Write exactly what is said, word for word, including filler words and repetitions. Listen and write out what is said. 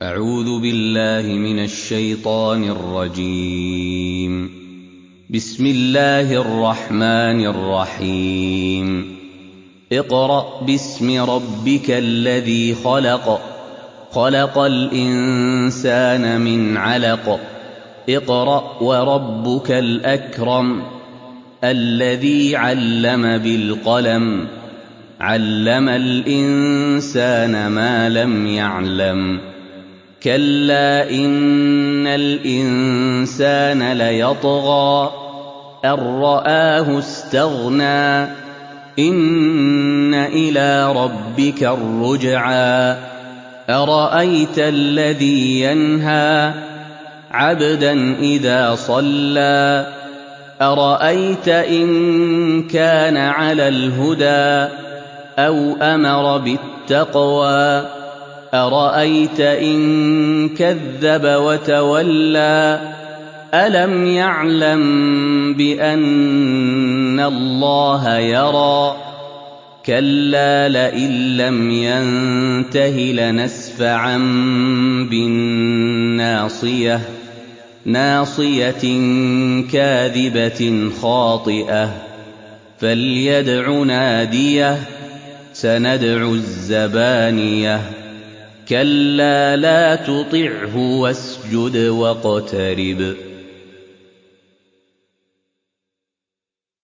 أعوذ بالله من الشيطان الرجيم. بسم الله الرحمن الرحيم. اقرأ باسم ربك الذي خلق خلق الإنسان من علق اقرأ وربك الأكرم الذي علم بالقلم علم الإنسان ما لم يعلم كلا إن الإنسان ليطغى أن رآه استغنى إن إلى ربك الرجعى أرأيت الذي ينهى عبدا إذا صلى أرأيت إن كان على الهدى أو أمر بالتقوى أرأيت إن كذب وتولى ألم يعلم بأن الله يرى كلا لئن لم ينته لنسفعا بالناصية ناصية كاذبة خاطئة فليدع ناديه سندع الزبانية كلا لا تطعه واسجد واقترب